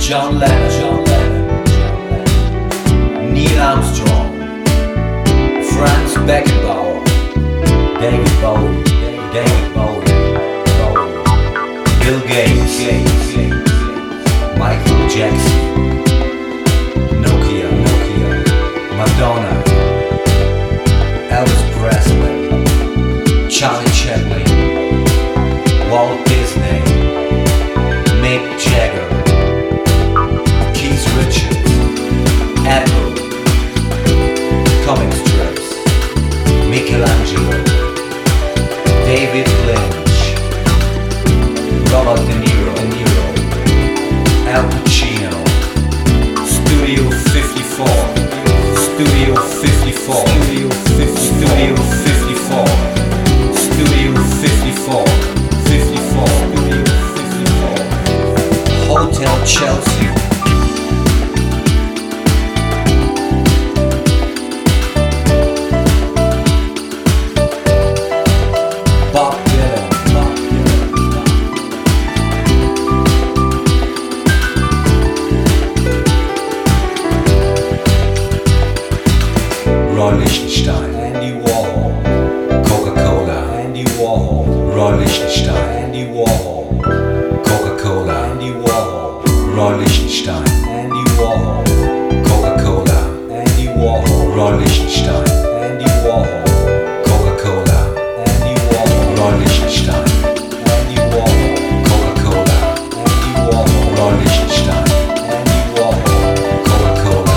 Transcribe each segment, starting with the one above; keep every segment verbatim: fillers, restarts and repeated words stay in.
John Lennon, John Lennon, Neil Armstrong, Franz Beckenbauer, David Bowie, David Bowie, Bowie, Bill Gates, Gates, Michael Jackson, Nokia, Nokia, Madonna, Elvis Presley, Charlie Chaplin, Walt Disney, Mick Jagger, Keith Richards, Apple, comic strips, Michelangelo, David Lynch, Robert De Niro, De Niro, Al Pacino, Studio fifty-four, Studio fifty-four, Studio fifty, Studio fifty-four, Studio fifty-four, fifty-four, Studio fifty-four, Hotel Chelsea, Bob Dylan, Bob Dylan, Roy Lichtenstein, Andy Warhol, Coca-Cola, Andy Warhol, Roy Lichtenstein, Andy Warhol, Coca-Cola, Andy Warhol, Roy Lichtenstein, Andy Warhol, Coca-Cola, Andy Warhol, Roy Lichtenstein, Andy Warhol, Coca-Cola, Andy Warhol, Roy Lichtenstein, Andy Warhol, Coca-Cola, Andy Warhol, Roy Lichtenstein, Andy Warhol, Coca-Cola.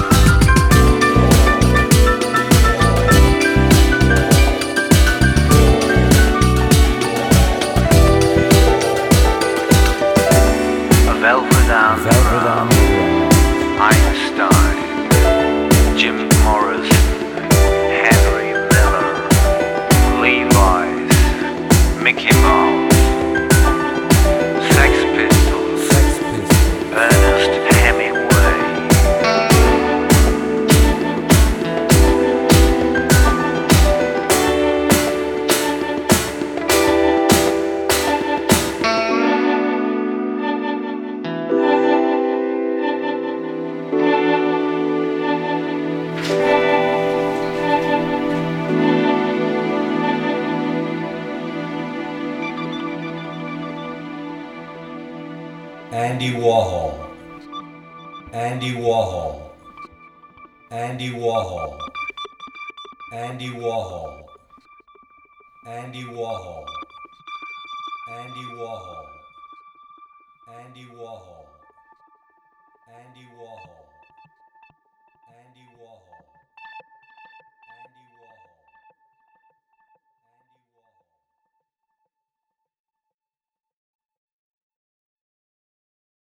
Velvet Underground, Einstein, Jim Morrison, Henry Miller, Levi's, Mickey Mouse, Sex Pistols, Sex Pistols, Ernest Hemingway. Andy Warhol, Andy Warhol, Andy Warhol, Andy Warhol, Andy Warhol, Andy Warhol, Andy Warhol, Andy Warhol.